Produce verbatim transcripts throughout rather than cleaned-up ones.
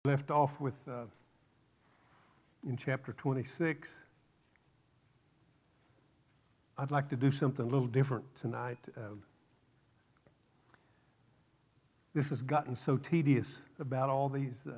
Left off with uh, in chapter twenty-six. I'd like to do something a little different tonight. Um, this has gotten so tedious about all these uh,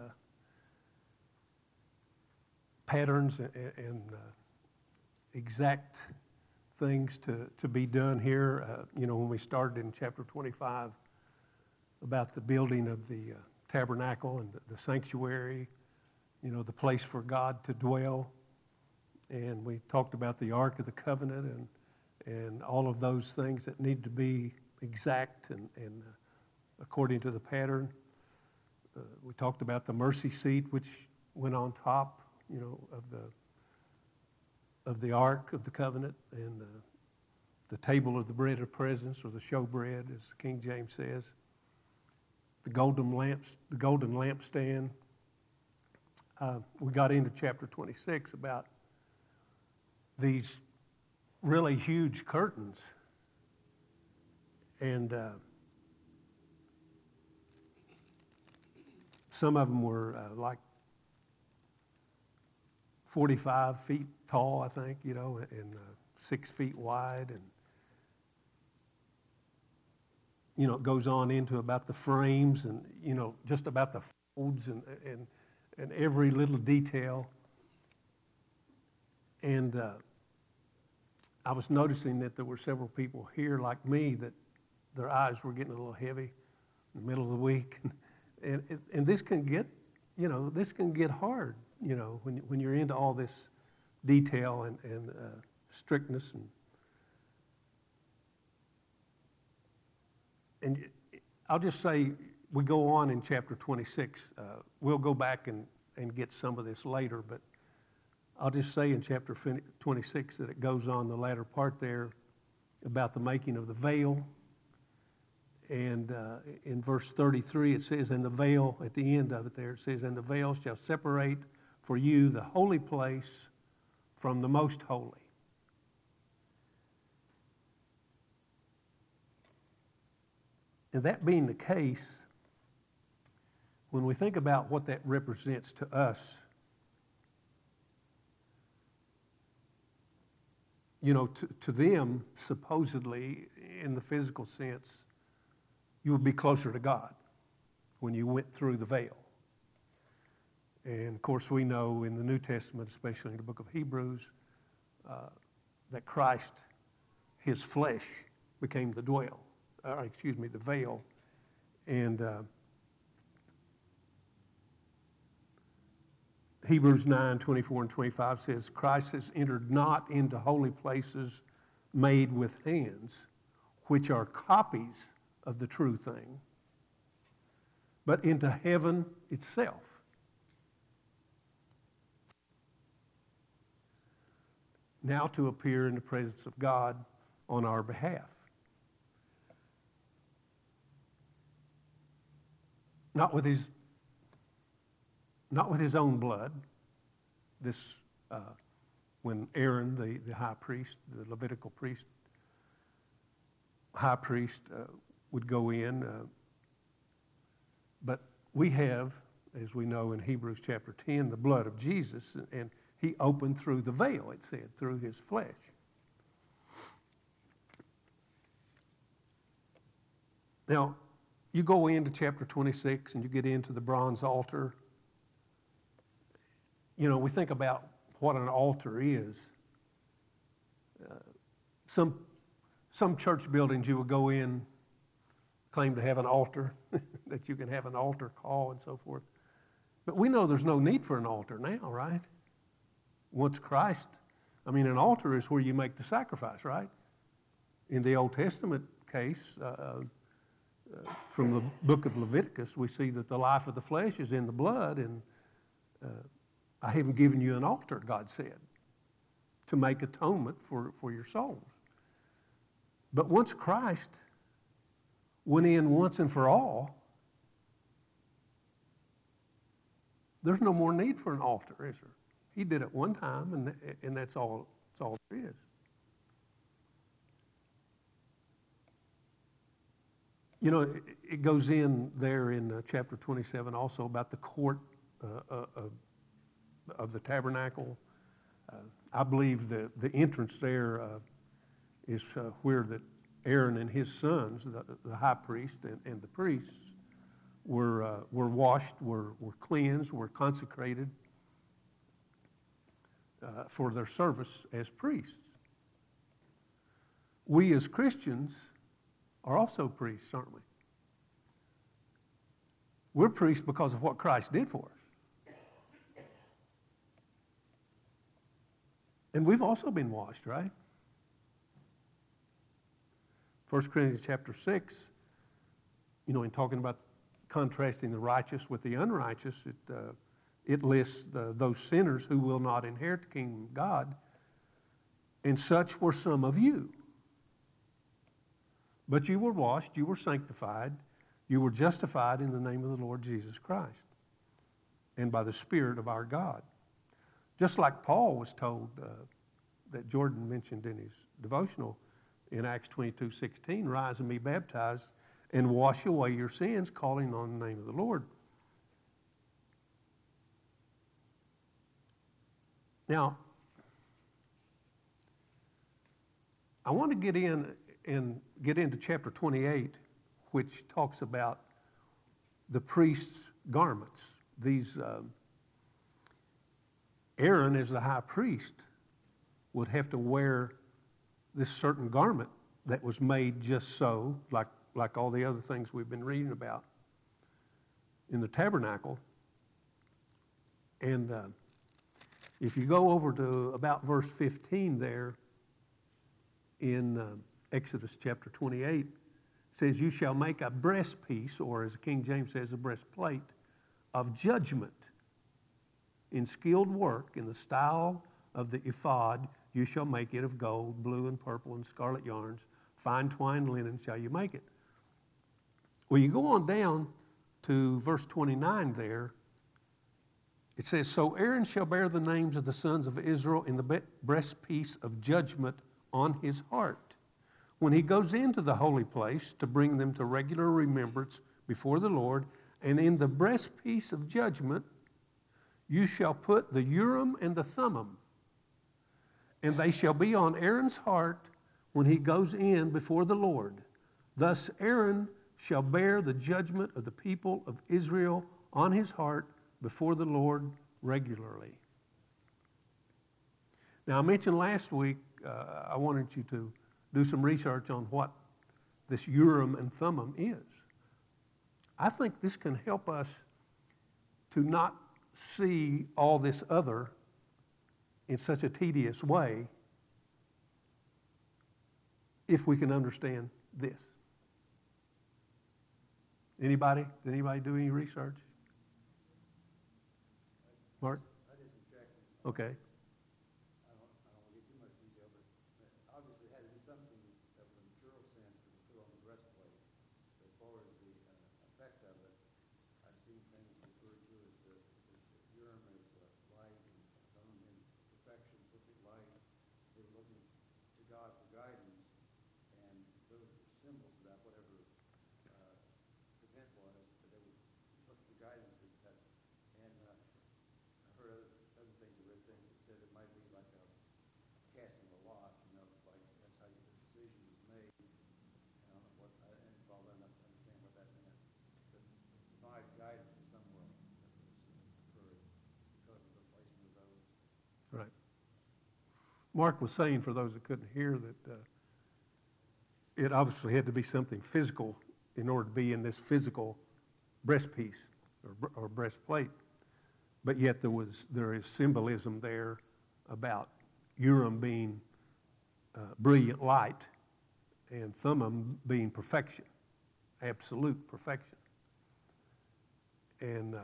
patterns and, and uh, exact things to, to be done here. Uh, you know, when we started in chapter twenty-five about the building of the uh, tabernacle and the, the sanctuary, you know, the place for God to dwell. And we talked about the Ark of the Covenant and and all of those things that need to be exact and, and uh, according to the pattern. Uh, we talked about the mercy seat, which went on top, you know, of the of the Ark of the Covenant, and uh, the table of the bread of presence, or the showbread, as King James says. The golden lamps, the golden lampstand. Uh, we got into chapter twenty-six about these really huge curtains, and uh, some of them were uh, like forty-five feet tall, I think, you know, and uh, six feet wide, and you know, it goes on into about the frames and, you know, just about the folds and and, and every little detail. And uh, I was noticing that there were several people here like me that their eyes were getting a little heavy in the middle of the week. And and, and this can get, you know, this can get hard, you know, when, when you're into all this detail and, and uh, strictness and And I'll just say, we go on in chapter twenty-six. Uh, we'll go back and, and get some of this later, but I'll just say in chapter twenty-six that it goes on the latter part there about the making of the veil. And uh, in verse thirty-three it says, and the veil, at the end of it there, it says, and the veil shall separate for you the holy place from the most holy. And that being the case, when we think about what that represents to us, you know, to, to them, supposedly, in the physical sense, you would be closer to God when you went through the veil. And, of course, we know in the New Testament, especially in the book of Hebrews, uh, that Christ, his flesh, became the dwell. Uh, excuse me, the veil. And uh, Hebrews nine, twenty-four and twenty-five says, Christ has entered not into holy places made with hands, which are copies of the true thing, but into heaven itself. Now to appear in the presence of God on our behalf. Not with his, not with his own blood. This, uh, when Aaron, the, the high priest, the Levitical priest, high priest, uh, would go in. Uh, but we have, as we know in Hebrews chapter ten, the blood of Jesus, and, and he opened through the veil, it said, through his flesh. Now, you go into chapter twenty-six and you get into the bronze altar. You know, we think about what an altar is. Uh, some, some church buildings you would go in, claim to have an altar, that you can have an altar call and so forth. But we know there's no need for an altar now, right? Once Christ, I mean, an altar is where you make the sacrifice, right? In the Old Testament case, uh, Uh, from the book of Leviticus, we see that the life of the flesh is in the blood, and uh, I haven't given you an altar, God said, to make atonement for, for your souls. But once Christ went in once and for all, there's no more need for an altar, is there? He did it one time, and, and that's all, that's all there is. You know, it, it goes in there in uh, chapter twenty-seven also about the court uh, uh, of, of the tabernacle. Uh, I believe that the entrance there uh, is uh, where that Aaron and his sons, the, the high priest and, and the priests, were uh, were washed, were were cleansed, were consecrated uh, for their service as priests. We as Christians are also priests, aren't we? We're priests because of what Christ did for us. And we've also been washed, right? First Corinthians chapter six, you know, in talking about contrasting the righteous with the unrighteous, it, uh, it lists the, those sinners who will not inherit the kingdom of God. And such were some of you. But you were washed, you were sanctified, you were justified in the name of the Lord Jesus Christ and by the Spirit of our God. Just like Paul was told, uh, that Jordan mentioned in his devotional in Acts twenty-two sixteen, rise and be baptized and wash away your sins, calling on the name of the Lord. Now, I want to get in and get into chapter twenty-eight, which talks about the priest's garments. These um, Aaron, as the high priest, would have to wear this certain garment that was made just so, like, like all the other things we've been reading about in the tabernacle. And uh, if you go over to about verse fifteen there in uh, Exodus chapter twenty-eight, it says, you shall make a breastpiece, or as King James says, a breastplate, of judgment in skilled work in the style of the ephod. You shall make it of gold, blue and purple and scarlet yarns. Fine twined linen shall you make it. Well, you go on down to verse twenty-nine there. It says, so Aaron shall bear the names of the sons of Israel in the breastpiece of judgment on his heart, when he goes into the holy place to bring them to regular remembrance before the Lord. And in the breastpiece of judgment you shall put the Urim and the Thummim, and they shall be on Aaron's heart when he goes in before the Lord. Thus Aaron shall bear the judgment of the people of Israel on his heart before the Lord regularly. Now, I mentioned last week, uh, I wanted you to do some research on what this Urim and Thummim is. I think this can help us to not see all this other in such a tedious way if we can understand this. Anybody? Did anybody do any research? Mark? I did some checking. Okay. I don't, I don't want to get too much detail, but, but obviously it had to be something of a material sense that was put on the breastplate. As far as the uh, effect of it, I've seen things referred to as the, the Urim as uh, light and Thummim in perfection, perfect light. They were looking to God for guidance, and those were symbols of that, whatever uh, the event was, but they would look for guidance at that. And uh, I heard other, other things, I read things that said it might be like a casting a lot, you know, like that's how the decision was made. And I don't know what, I didn't follow enough to understand what that meant. But provide guidance to someone that was occurred because of the placement of those. Right. Mark was saying, for those that couldn't hear, that uh, it obviously had to be something physical in order to be in this physical breastpiece or, or breastplate. But yet there was there is symbolism there about Urim being uh, brilliant light and Thummim being perfection, absolute perfection. And uh,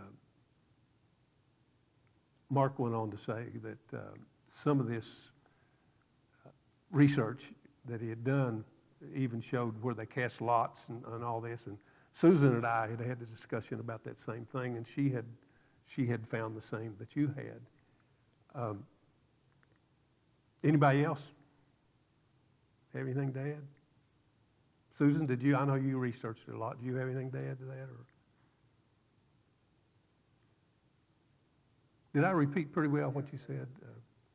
Mark went on to say that uh, some of this uh, research that he had done even showed where they cast lots and, and all this. And Susan and I had had a discussion about that same thing, and she had she had found the same that you had. Um, anybody else have anything to add? Susan, did you? I know you researched it a lot. Do you have anything to add to that? Or Did I repeat pretty well what you said? Uh,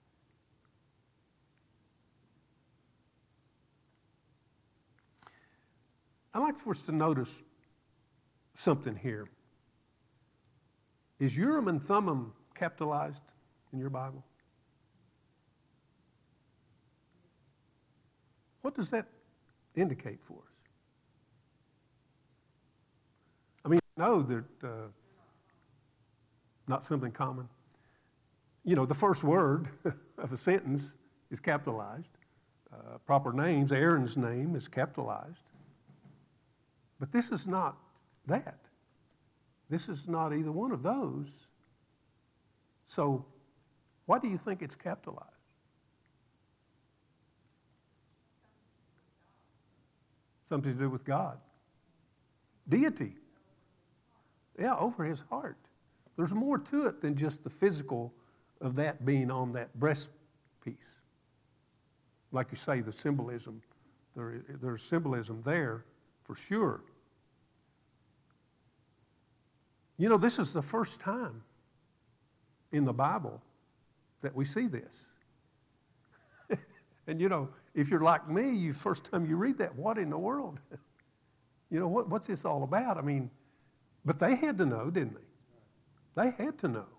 I'd like for us to notice something here. Is Urim and Thummim capitalized in your Bible? What does that indicate for us? I mean, I know that uh, not something common. You know, the first word of a sentence is capitalized. Uh, proper names, Aaron's name is capitalized. But this is not that. This is not either one of those. So, why do you think it's capitalized? Something to do with God. Deity. Yeah, over his heart. There's more to it than just the physical of that being on that breast piece. Like you say, the symbolism, there, there's symbolism there for sure. You know, this is the first time in the Bible that we see this. And you know, if you're like me, you first time you read that, what in the world? You know, what, what's this all about? I mean, but they had to know, didn't they? They had to know.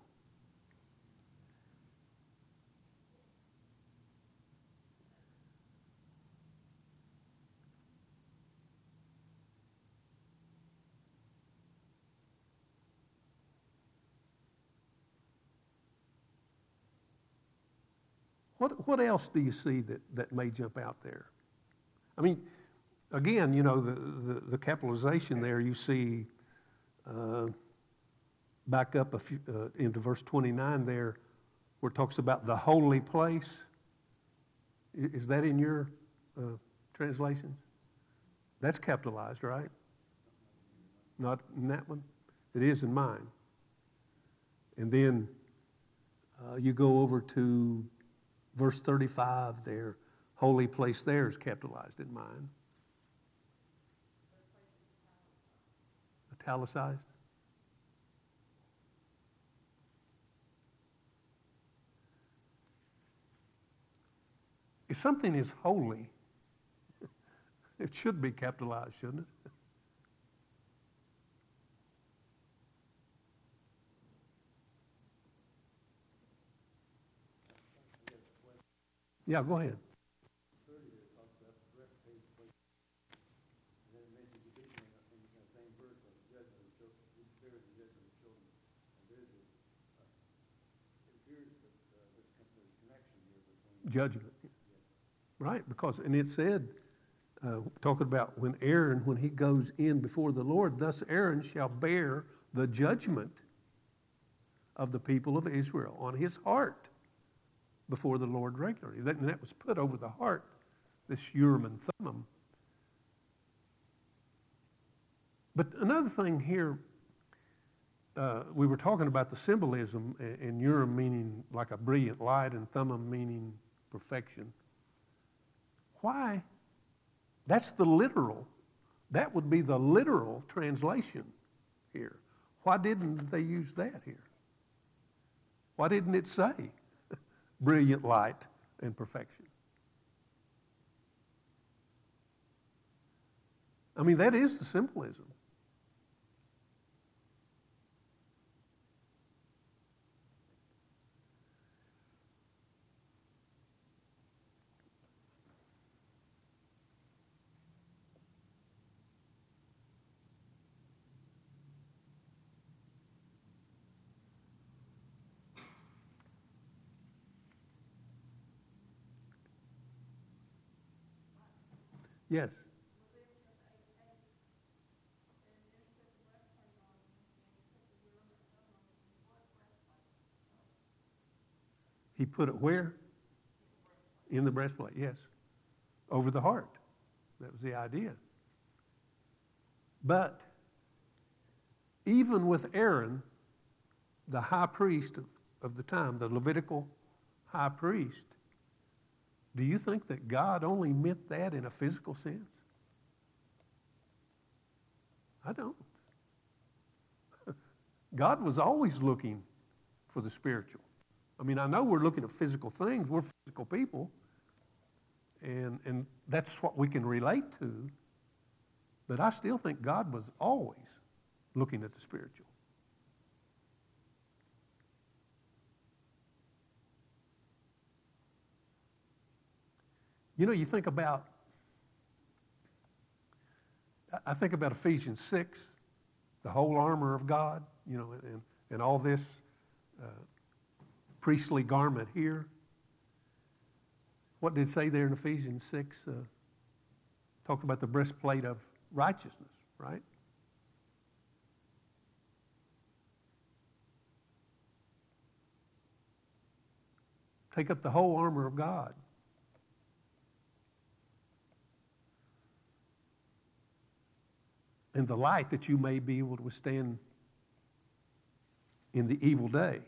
What, what else do you see that, that may jump out there? I mean, again, you know, the, the, the capitalization there, you see uh, back up a few, uh, into verse twenty-nine there, where it talks about the holy place. Is that in your uh, translations? That's capitalized, right? Not in that one? It is in mine. And then uh, you go over to verse thirty-five there, holy place there is capitalized in mine. Italicized. If something is holy, it should be capitalized, shouldn't it? Yeah, go ahead. thirty there talks about the breastplate, and then it mentions additionally, I think, in the same verse, of the judgment of children, who bears the judgment of children. And there's a, uh, it appears that uh, there's, there's a connection here between Judgment. Right, because, and it said, uh, talking about when Aaron, when he goes in before the Lord, thus Aaron shall bear the judgment of the people of Israel on his heart before the Lord regularly. That, and that was put over the heart, this Urim and Thummim. But another thing here, uh, we were talking about the symbolism, and Urim meaning like a brilliant light, and Thummim meaning perfection. Why? That's the literal. That would be the literal translation here. Why didn't they use that here? Why didn't it say brilliant light and perfection? I mean, that is the symbolism. Yes. He put it where? In the breastplate, yes. Over the heart. That was the idea. But even with Aaron, the high priest of, of the time, the Levitical high priest, do you think that God only meant that in a physical sense? I don't. God was always looking for the spiritual. I mean, I know we're looking at physical things. We're physical people. And, and that's what we can relate to. But I still think God was always looking at the spiritual. You know, you think about, I think about Ephesians six, the whole armor of God, you know, and, and all this uh, priestly garment here. What did it say there in Ephesians six? Uh, talked about the breastplate of righteousness, right? Take up the whole armor of God. And the light that you may be able to withstand in the evil day.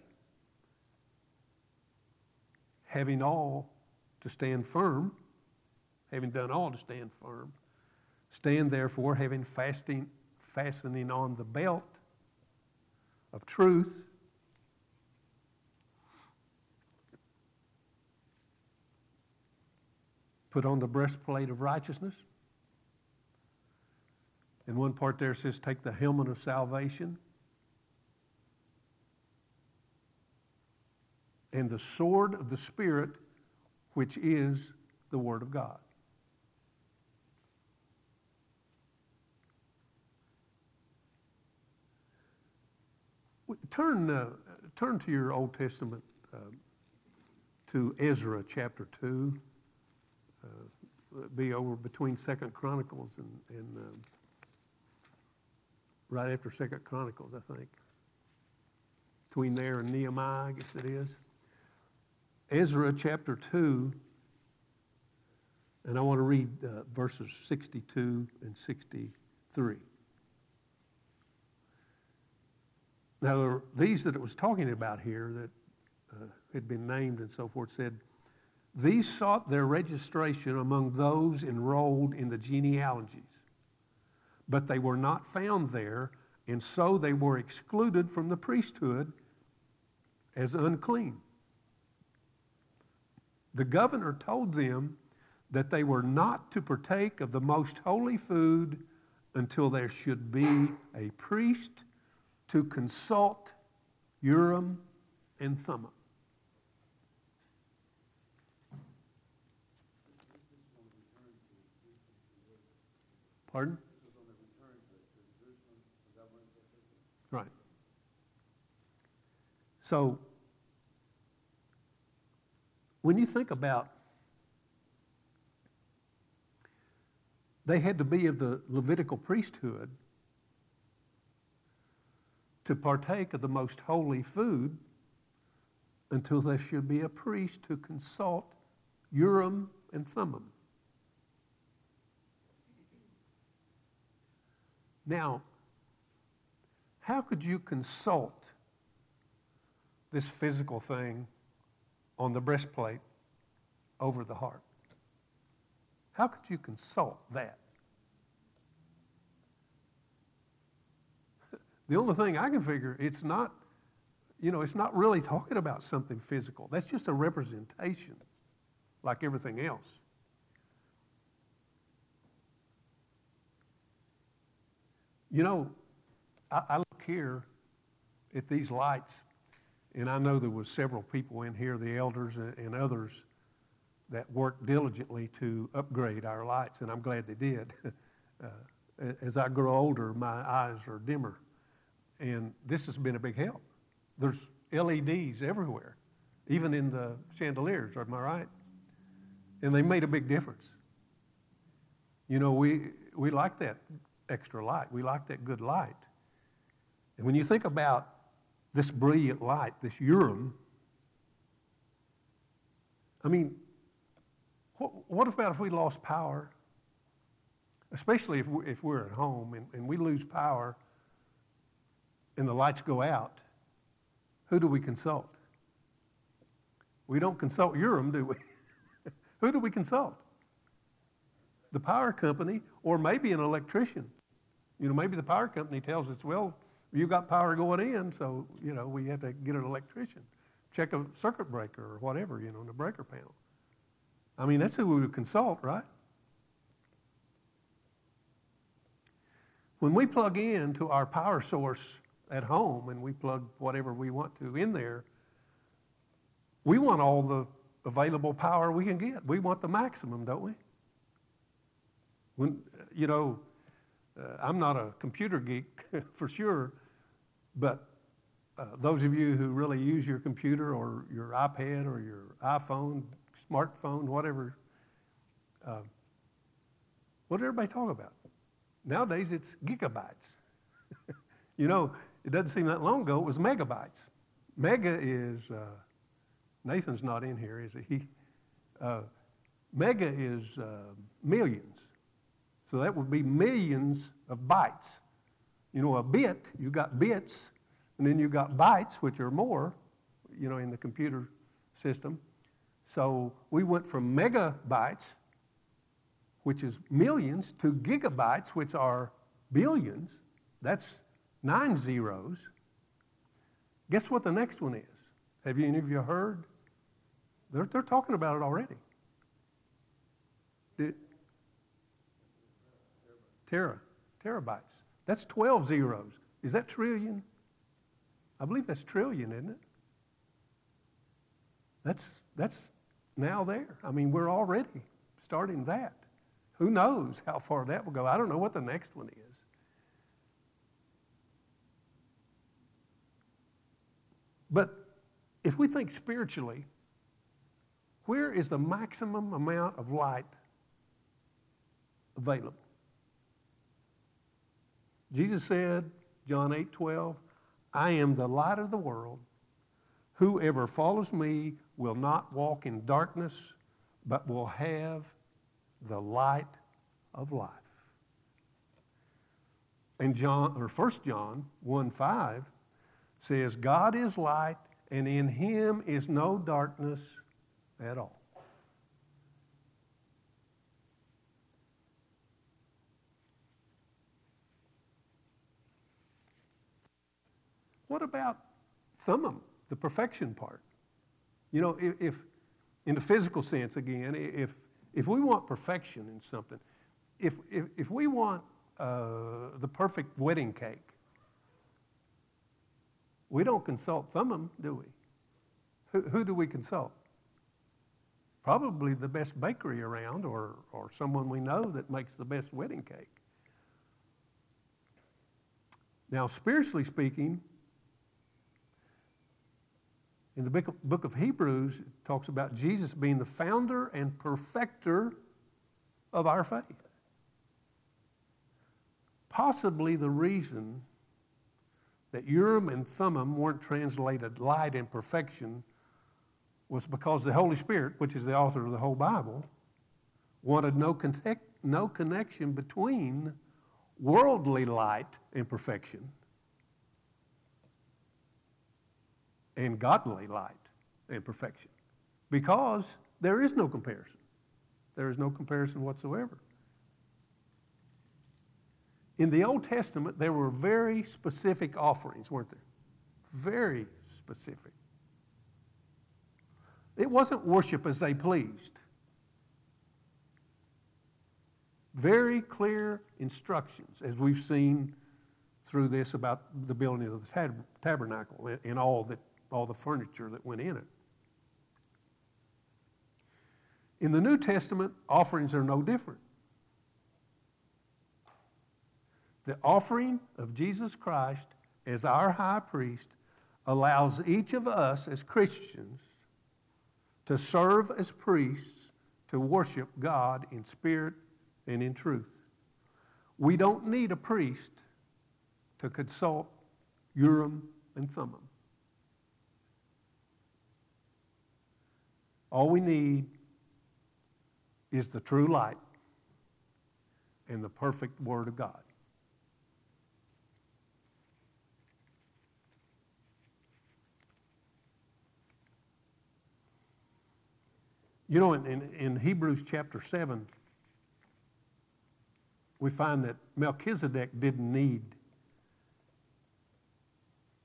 Having all to stand firm, having done all to stand firm, stand therefore, having fasting, fastening on the belt of truth, put on the breastplate of righteousness. In one part there it says, take the helmet of salvation and the sword of the Spirit, which is the Word of God. Turn, uh, turn to your Old Testament, uh, to Ezra chapter two. Uh, be over between Second Chronicles and, and uh, right after Second Chronicles, I think. Between there and Nehemiah, I guess it is. Ezra chapter two, and I want to read uh, verses sixty-two and sixty-three. Now, these that it was talking about here that uh, had been named and so forth said, these sought their registration among those enrolled in the genealogies, but they were not found there, and so they were excluded from the priesthood as unclean. The governor told them that they were not to partake of the most holy food until there should be a priest to consult Urim and Thummim. Pardon? Right. So, when you think about, they had to be of the Levitical priesthood to partake of the most holy food until there should be a priest to consult Urim and Thummim. Now, how could you consult this physical thing on the breastplate over the heart? How could you consult that? The only thing I can figure, it's not, you know, it's not really talking about something physical. That's just a representation, like everything else. You know, I, I look here at these lights, and I know there was several people in here, the elders and, and others, that worked diligently to upgrade our lights, and I'm glad they did. uh, as I grow older, my eyes are dimmer, and this has been a big help. There's L E Ds everywhere, even in the chandeliers, am I right? And they made a big difference. You know, we we like that extra light. We like that good light. And when you think about this brilliant light, this Urim, I mean, what, what about if we lost power? Especially if, we, if we're at home and, and we lose power and the lights go out, who do we consult? We don't consult Urim, do we? Who do we consult? The power company, or maybe an electrician. You know, maybe the power company tells us, well, You got power going in, so, you know, we had to get an electrician. Check a circuit breaker or whatever, you know, in the breaker panel. I mean, that's who we would consult, right? When we plug in to our power source at home and we plug whatever we want to in there, we want all the available power we can get. We want the maximum, don't we? When, you know, uh, I'm not a computer geek for sure, but uh, those of you who really use your computer or your iPad or your iPhone, smartphone, whatever, uh, what does everybody talk about? Nowadays, it's gigabytes. You know, it doesn't seem that long ago, it was megabytes. Mega is, uh, Nathan's not in here, is he? Uh, mega is uh, millions. So that would be millions of bytes. You know, a bit, you got bits, and then you got bytes, which are more, you know, in the computer system. So we went from megabytes, which is millions, to gigabytes, which are billions. That's nine zeros. Guess what the next one is? Have you, any of you heard? They're, they're talking about it already. Did, tera, terabytes. That's twelve zeros. Is that trillion? I believe that's trillion, isn't it? That's, that's now there. I mean, we're already starting that. Who knows how far that will go? I don't know what the next one is. But if we think spiritually, where is the maximum amount of light available? Jesus said, John eight twelve, I am the light of the world. Whoever follows me will not walk in darkness, but will have the light of life. And John, or First John one five says, God is light, and in him is no darkness at all. What about Thummim, the perfection part? You know, if, if in the physical sense again, if if we want perfection in something, if if, if we want uh, the perfect wedding cake, we don't consult Thummim, do we? Who, who do we consult? Probably the best bakery around, or or someone we know that makes the best wedding cake. Now, spiritually speaking, in the book of Hebrews, it talks about Jesus being the founder and perfecter of our faith. Possibly the reason that Urim and Thummim weren't translated light and perfection was because the Holy Spirit, which is the author of the whole Bible, wanted no, con- no connection between worldly light and perfection and godly light and perfection, because there is no comparison. There is no comparison whatsoever. In the Old Testament, there were very specific offerings, weren't there? Very specific. It wasn't worship as they pleased. Very clear instructions, as we've seen through this about the building of the tab- tabernacle and all that all the furniture that went in it. In the New Testament, offerings are no different. The offering of Jesus Christ as our high priest allows each of us as Christians to serve as priests to worship God in spirit and in truth. We don't need a priest to consult Urim and Thummim. All we need is the true light and the perfect Word of God. You know, in, in, in Hebrews chapter seven, we find that Melchizedek didn't need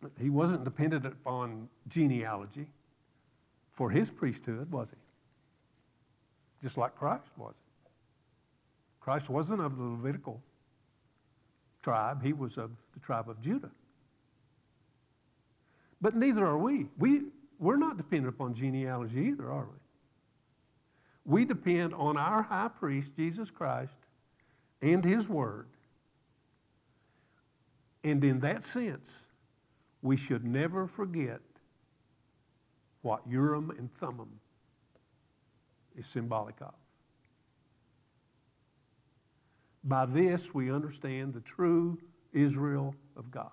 He wasn't dependent upon genealogy for his priesthood, was he? Just like Christ was. Christ wasn't of the Levitical tribe. He was of the tribe of Judah. But neither are we. We, we're not dependent upon genealogy either, are we? We depend on our high priest, Jesus Christ, and his word. And in that sense, we should never forget what Urim and Thummim is symbolic of. By this, we understand the true Israel of God.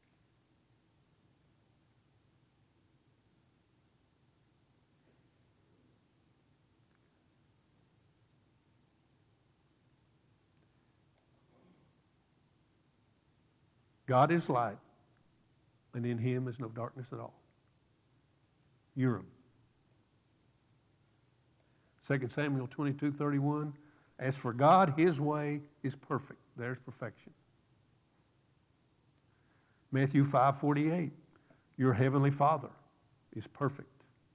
God is light, and in him is no darkness at all. Urim. Second Samuel twenty-two thirty-one. As for God, his way is perfect. There's perfection. Matthew five forty-eight. Your heavenly Father is perfect.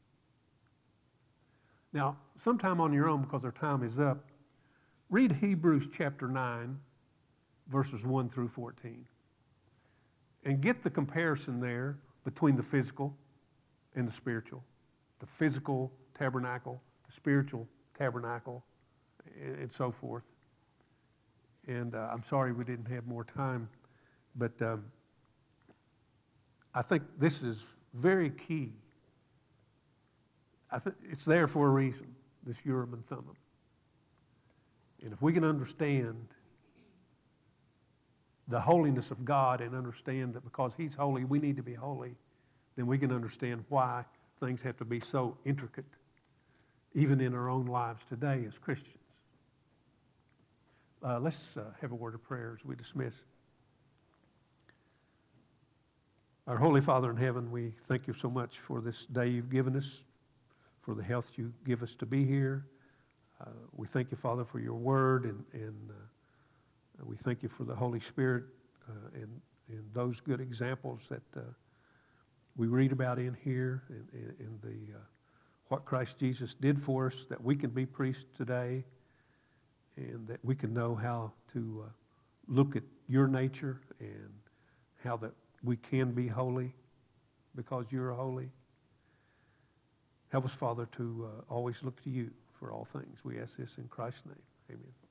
Now, sometime on your own, because our time is up, read Hebrews chapter nine, verses one through fourteen. And get the comparison there between the physical and the spiritual. The physical tabernacle, the spiritual tabernacle, and so forth. And uh, I'm sorry we didn't have more time, but um, I think this is very key. I think it's there for a reason, this Urim and Thummim. And if we can understand the holiness of God and understand that because he's holy, we need to be holy, then we can understand why things have to be so intricate, even in our own lives today as Christians. Uh, let's uh, have a word of prayer as we dismiss. Our Holy Father in heaven, we thank you so much for this day you've given us, for the health you give us to be here. Uh, we thank you, Father, for your word, and, and uh, we thank you for the Holy Spirit uh, and, and those good examples that uh, we read about in here, and, and the uh, what Christ Jesus did for us, that we can be priests today, and that we can know how to uh, look at your nature and how that we can be holy because you're holy. Help us, Father, to uh, always look to you for all things. We ask this in Christ's name. Amen.